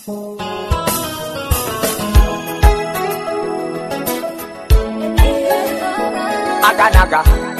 Aganaga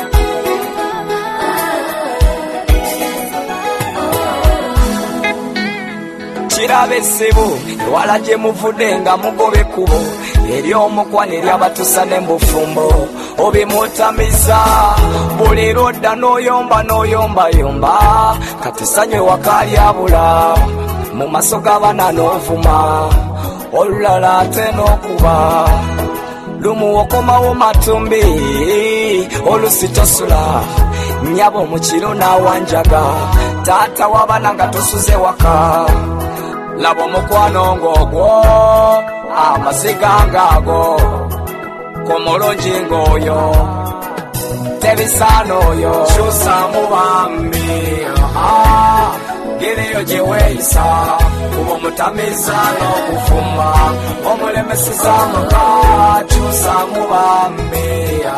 Chirabe sebo wala je muvude nga mugobe kubo eri omukwana eri abatusa n'embufumbo obimutamiza buli rodda n'oyomba yomba kati sanywe wakali abula mu maso g'abaana n'ovuma olulala ate n'okuba lumu okomawo matumbi olusitosula nyabo mu kiro n'awanjaga taata w'abaana nga tosuze waka laba omukwano ng'ogwo amaziga ng'ago kumulungi ng'oyo tebisaana oyo kyusamu bambi gereyo gye weeyisa kuba omutamiza n'okufumba omulemesiza amaka kyusamu bambi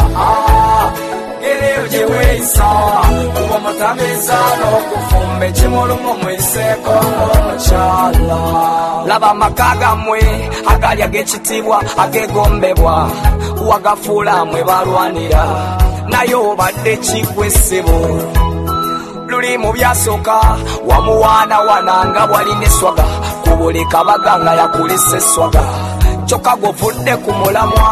gereyo gye weeyisa kuba omutamiza n'okufumba ekimulumu mwiseeko omukyala laba amaka gammwe agali ag'ekitiibwa ageegombebwa wagafuula mwe balwanira naye obadde kikwesebo luli mu byasooka wamuwaanawaana nga bwalina eswaga ku buli kabaga nga yakulisa eswaga kyokka govudde ku mulamwa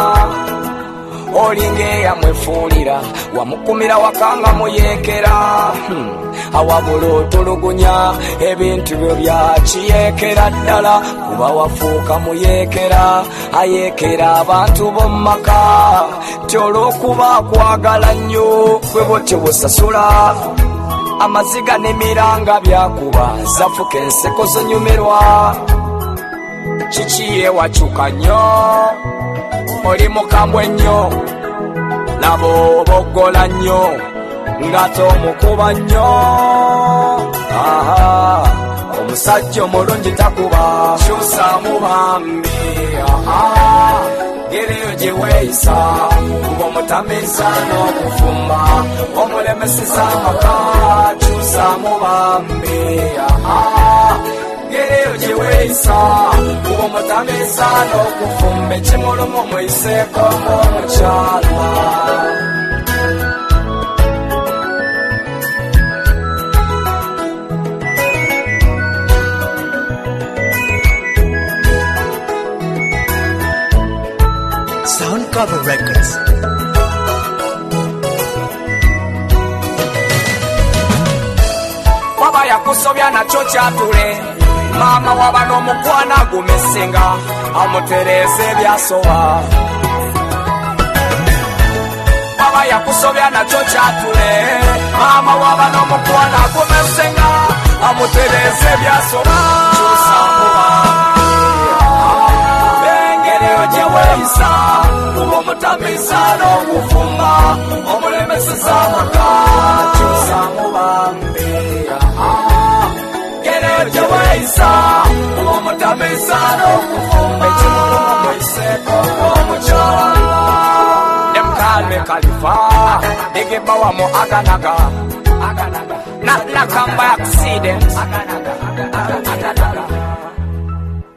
olinga eyamwefuulira wamukumira wakanga muyeekera awabula otulugunya ebintu byo byakiyeekera ddala kuba wafuuka muyeekera ayeekera abantu b'omumaka tyolw'okuba akwagala nnyo bwe botyo busasula amaziga n'emiranga byakuba zafuka enseko zonyumirwa kiki ewakyuka nnyo oli mukambwe nnyo laba oboggola nnyo ng'ate omukuba nnyo omusajja omulungi takuba kyusamu bambi gereyo gye weeyisa kuba omutamiza n'okufumba omulemesiza amaka kyusamu bambi gereyo gye weeyisa kuba omutamiza n'okufumba ekimulumu mwiseeko ng'omukyala Soundcover Records. Baba yakusobya nakyo kyatule mama waba n'omukwana gumesenga amutereza ebyasoba Baba yakusobya nakyo kyatule mama waba n'omukwana gumesenga amutereza ebyasoba gye weeyisa kuba omutamiza n'okufumba omulemesiza amaka kyusamu bambi gereyo gye weeyisa kuba omutamiza n'okufumba ekimulumu mwiseeko ng'omukyala Demkalme Khalifa digibawa mu aganaga not like by accident aganaga